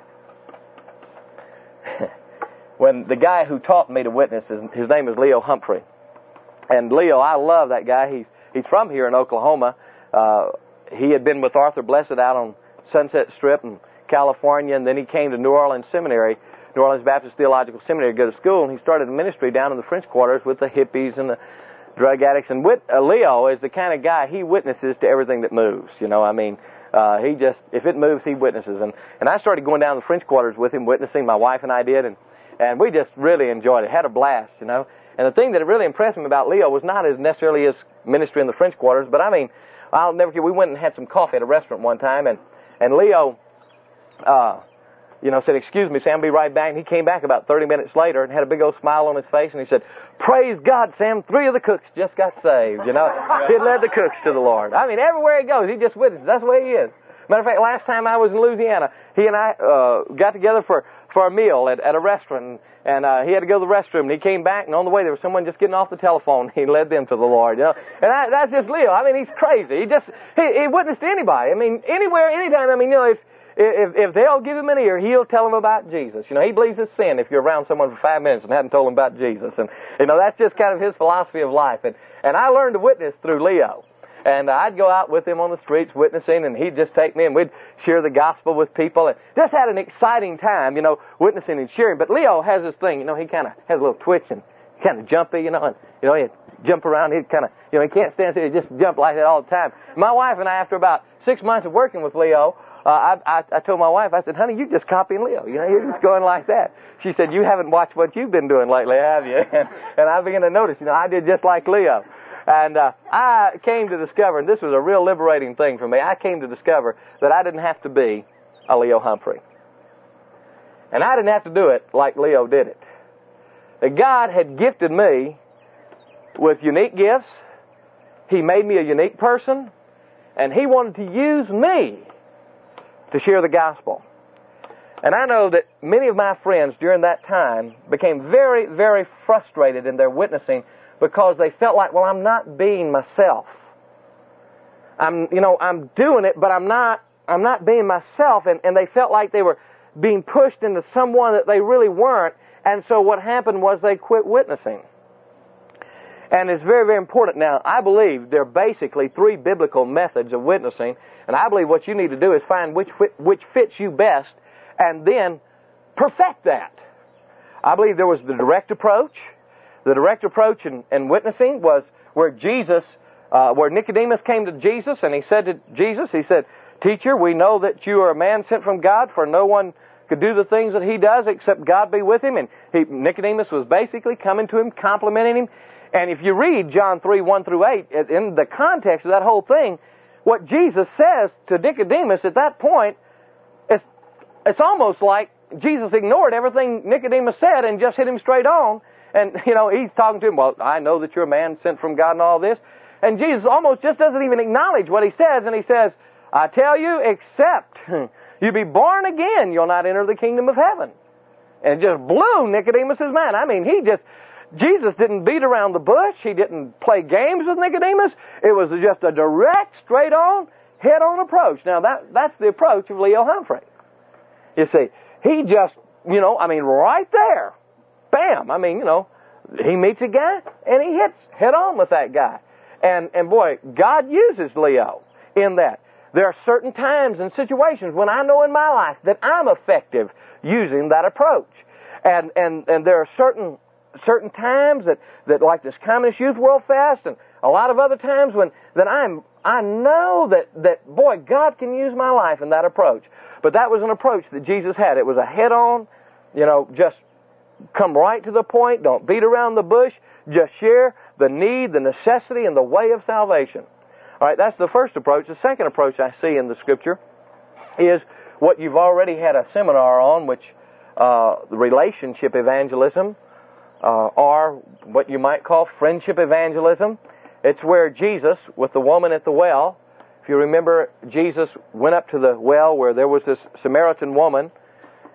When the guy who taught me to witness, his, his name is Leo Humphrey. And Leo, I love that guy. He's he's from here in Oklahoma. Uh, he had been with Arthur Blessed out on Sunset Strip in California, and then he came to New Orleans Seminary, New Orleans Baptist Theological Seminary, to go to school, and he started a ministry down in the French Quarters with the hippies and the drug addicts. And wit- uh, Leo is the kind of guy, he witnesses to everything that moves. You know, I mean, uh, he just, if it moves, he witnesses. And, and I started going down to the French Quarters with him, witnessing. My wife and I did, and, and we just really enjoyed it, had a blast, you know. And the thing that really impressed me about Leo was not as necessarily his ministry in the French Quarters, but I mean, I'll never forget, we went and had some coffee at a restaurant one time, and, and Leo, uh, you know, said, excuse me, Sam, I'll be right back. And he came back about thirty minutes later and had a big old smile on his face, and he said, praise God, Sam, three of the cooks just got saved, you know. He led the cooks to the Lord. I mean, everywhere he goes, he just witnesses. That's the way he is. Matter of fact, last time I was in Louisiana, he and I uh, got together for, for a meal at, at a restaurant, and uh, he had to go to the restroom, and he came back, and on the way there was someone just getting off the telephone. He led them to the Lord, you know. And that, that's just Leo. I mean, he's crazy. He just, he, he witnessed to anybody. I mean, anywhere, anytime. I mean, you know, if, if, if they'll give him an ear, he'll tell them about Jesus. You know, he believes it's sin if you're around someone for five minutes and haven't told them about Jesus. And, you know, that's just kind of his philosophy of life. And, and I learned to witness through Leo. And I'd go out with him on the streets witnessing, and he'd just take me, and we'd share the gospel with people, and just had an exciting time, you know, witnessing and sharing. But Leo has this thing, you know, he kind of has a little twitch and kind of jumpy, you know, and, you know, he'd jump around, he'd kind of, you know, he can't stand still, he'd just jump like that all the time. My wife and I, after about six months of working with Leo, uh, I, I, I told my wife, I said, honey, you're just copying Leo, you know, you're just going like that. She said, you haven't watched what you've been doing lately, have you? And, and I began to notice, you know, I did just like Leo. And uh, I came to discover, and this was a real liberating thing for me, I came to discover that I didn't have to be a Leo Humphrey. And I didn't have to do it like Leo did it. That God had gifted me with unique gifts. He made me a unique person. And He wanted to use me to share the gospel. And I know that many of my friends during that time became very, very frustrated in their witnessing because they felt like, well, I'm not being myself. I'm, you know, I'm doing it, but I'm not, I'm not being myself. And, and they felt like they were being pushed into someone that they really weren't. And so what happened was they quit witnessing. And it's very, very important. Now, I believe there are basically three biblical methods of witnessing. And I believe what you need to do is find which fit, which fits you best and then perfect that. I believe there was the direct approach. The direct approach in, in witnessing was where Jesus, uh, where Nicodemus came to Jesus and he said to Jesus, he said, Teacher, we know that you are a man sent from God, for no one could do the things that He does except God be with him. And he, Nicodemus was basically coming to him, complimenting him. And if you read John three, one through eight, in the context of that whole thing, what Jesus says to Nicodemus at that point, it's, it's almost like Jesus ignored everything Nicodemus said and just hit him straight on. And, you know, He's talking to him, well, I know that you're a man sent from God and all this. And Jesus almost just doesn't even acknowledge what He says. And He says, I tell you, except you be born again, you'll not enter the kingdom of heaven. And it just blew Nicodemus's mind. I mean, he just, Jesus didn't beat around the bush. He didn't play games with Nicodemus. It was just a direct, straight-on, head-on approach. Now, that that's the approach of Leo Humphrey. You see, he just, you know, I mean, right there. Bam! I mean, you know, he meets a guy and he hits head on with that guy. And, and boy, God uses Leo in that. There are certain times and situations when I know in my life that I'm effective using that approach. And, and, and there are certain, certain times that, that like this Communist Youth World Fest and a lot of other times when, that I'm, I know that, that, boy, God can use my life in that approach. But that was an approach that Jesus had. It was a head on, you know, just come right to the point. Don't beat around the bush. Just share the need, the necessity, and the way of salvation. All right, that's the first approach. The second approach I see in the Scripture is what you've already had a seminar on, which uh, relationship evangelism, uh, or what you might call friendship evangelism. It's where Jesus, with the woman at the well, if you remember, Jesus went up to the well where there was this Samaritan woman,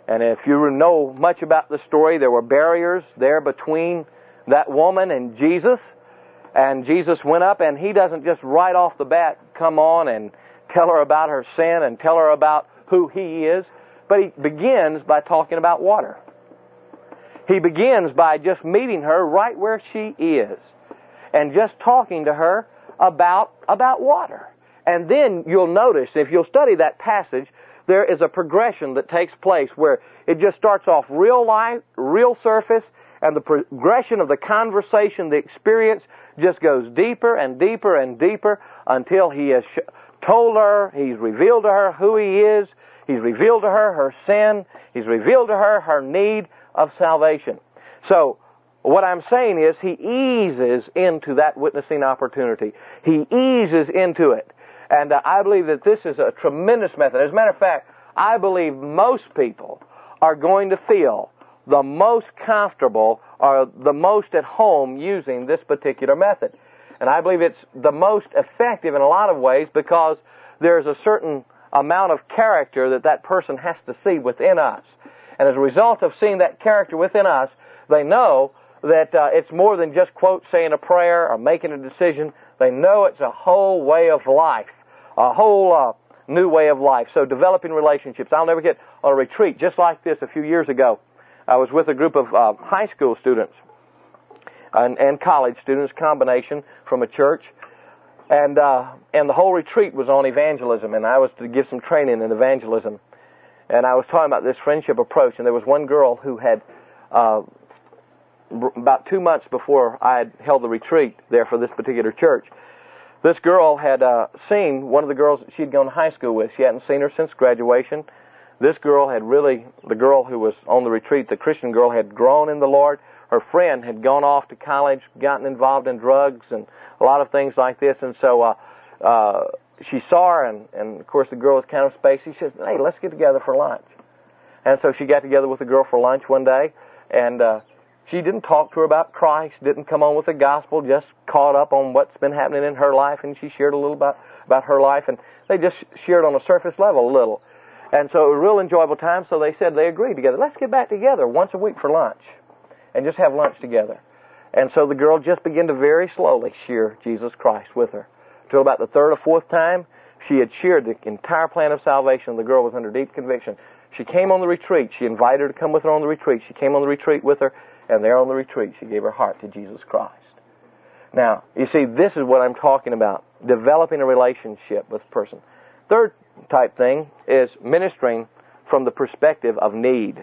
And if you know much about the story, there were barriers there between that woman and Jesus. And Jesus went up, and He doesn't just right off the bat come on and tell her about her sin and tell her about who He is, but He begins by talking about water. He begins by just meeting her right where she is and just talking to her about, about water. And then you'll notice, if you'll study that passage, there is a progression that takes place where it just starts off real light, real surface, and the progression of the conversation, the experience, just goes deeper and deeper and deeper until He has told her, He's revealed to her who He is, He's revealed to her her sin, He's revealed to her her need of salvation. So, what I'm saying is, He eases into that witnessing opportunity. He eases into it. And uh, I believe that this is a tremendous method. As a matter of fact, I believe most people are going to feel the most comfortable or the most at home using this particular method. And I believe it's the most effective in a lot of ways because there's a certain amount of character that that person has to see within us. And as a result of seeing that character within us, they know that uh, it's more than just, quote, saying a prayer or making a decision. They know it's a whole way of life, a whole uh, new way of life. So developing relationships. I'll never get on a retreat just like this a few years ago. I was with a group of uh, high school students and, and college students, combination from a church. And uh, and the whole retreat was on evangelism, and I was to give some training in evangelism. And I was talking about this friendship approach, and there was one girl who had, uh, about two months before I had held the retreat there for this particular church, this girl had uh, seen one of the girls that she had gone to high school with. She hadn't seen her since graduation. This girl had really, the girl who was on the retreat, the Christian girl, had grown in the Lord. Her friend had gone off to college, gotten involved in drugs and a lot of things like this. And so uh, uh, she saw her, and, and of course the girl was kind of spacey. She said, hey, let's get together for lunch. And so she got together with the girl for lunch one day, and uh, she didn't talk to her about Christ, didn't come on with the gospel, just caught up on what's been happening in her life, and she shared a little about, about her life, and they just shared on a surface level a little. And so it was a real enjoyable time, so they said they agreed together. Let's get back together once a week for lunch and just have lunch together. And so the girl just began to very slowly share Jesus Christ with her. Until about the third or fourth time, she had shared the entire plan of salvation. The girl was under deep conviction. She came on the retreat. She invited her to come with her on the retreat. She came on the retreat with her, and there on the retreat, she gave her heart to Jesus Christ. Now, you see, this is what I'm talking about, developing a relationship with a person. Third type thing is ministering from the perspective of need.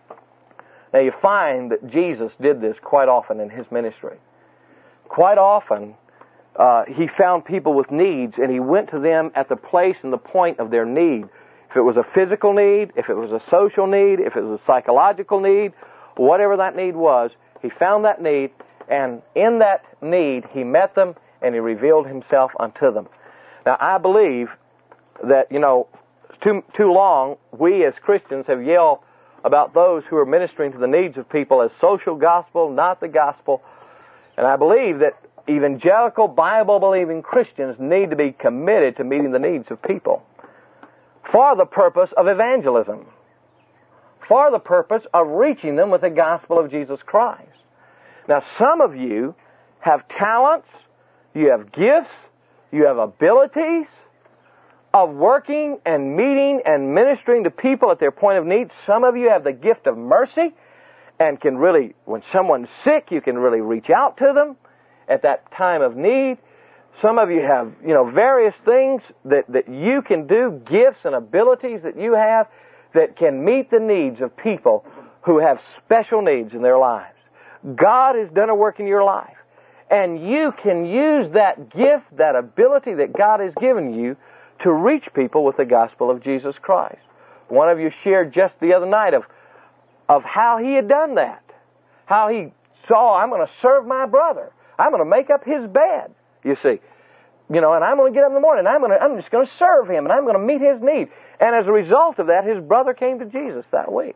Now, you find that Jesus did this quite often in His ministry. Quite often, uh, He found people with needs, and He went to them at the place and the point of their need. If it was a physical need, if it was a social need, if it was a psychological need, whatever that need was, He found that need, and in that need, He met them, and He revealed Himself unto them. Now, I believe that, you know, too, too long, we as Christians have yelled about those who are ministering to the needs of people as social gospel, not the gospel. And I believe that evangelical, Bible-believing Christians need to be committed to meeting the needs of people for the purpose of evangelism, for the purpose of reaching them with the gospel of Jesus Christ. Now, some of you have talents, you have gifts, you have abilities of working and meeting and ministering to people at their point of need. Some of you have the gift of mercy and can really, when someone's sick, you can really reach out to them at that time of need. Some of you have, you know, various things that, that you can do, gifts and abilities that you have that can meet the needs of people who have special needs in their lives. God has done a work in your life, and you can use that gift, that ability that God has given you to reach people with the gospel of Jesus Christ. One of you shared just the other night of, of how he had done that. How he saw, I'm going to serve my brother. I'm going to make up his bed, you see. You know, and I'm going to get up in the morning, and I'm, going to, I'm just going to serve him, and I'm going to meet his need. And as a result of that, his brother came to Jesus that week.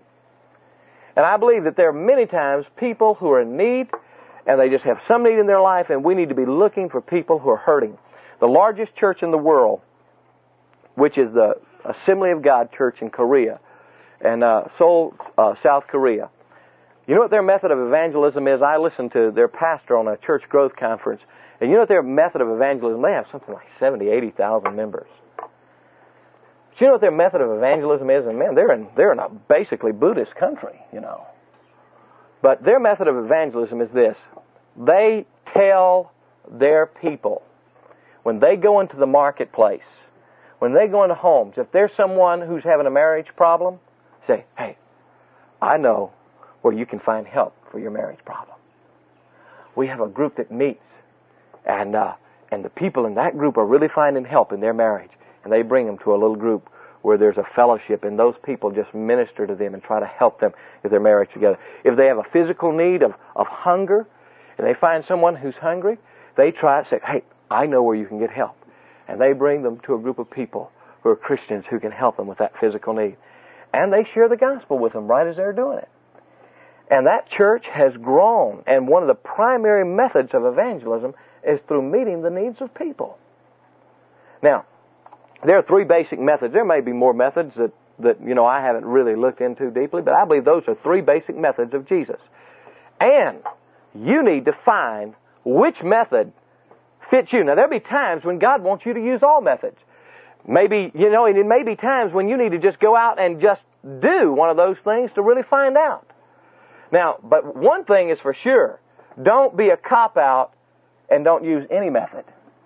And I believe that there are many times people who are in need, and they just have some need in their life, and we need to be looking for people who are hurting. The largest church in the world, which is the Assembly of God Church in Korea, and uh, Seoul, uh, South Korea. You know what their method of evangelism is? I listened to their pastor on a church growth conference, and you know what their method of evangelism? They have something like seventy, eighty thousand members. Do you know what their method of evangelism is? And man, they're in they're in a basically Buddhist country, you know. But their method of evangelism is this: they tell their people when they go into the marketplace, when they go into homes, if there's someone who's having a marriage problem, say, "Hey, I know where you can find help for your marriage problem. We have a group that meets, and uh, and the people in that group are really finding help in their marriage." And they bring them to a little group where there's a fellowship, and those people just minister to them and try to help them get their marriage together. If they have a physical need of, of hunger, and they find someone who's hungry, they try to say, "Hey, I know where you can get help." And they bring them to a group of people who are Christians who can help them with that physical need. And they share the gospel with them right as they're doing it. And that church has grown, and one of the primary methods of evangelism is through meeting the needs of people. Now, there are three basic methods. There may be more methods that, that, you know, I haven't really looked into deeply, but I believe those are three basic methods of Jesus. And you need to find which method fits you. Now, there'll be times when God wants you to use all methods. Maybe, you know, and it may be times when you need to just go out and just do one of those things to really find out. Now, but one thing is for sure, don't be a cop-out and don't use any method.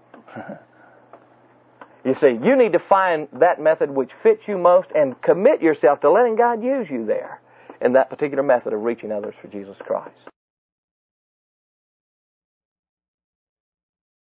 You see, you need to find that method which fits you most and commit yourself to letting God use you there in that particular method of reaching others for Jesus Christ.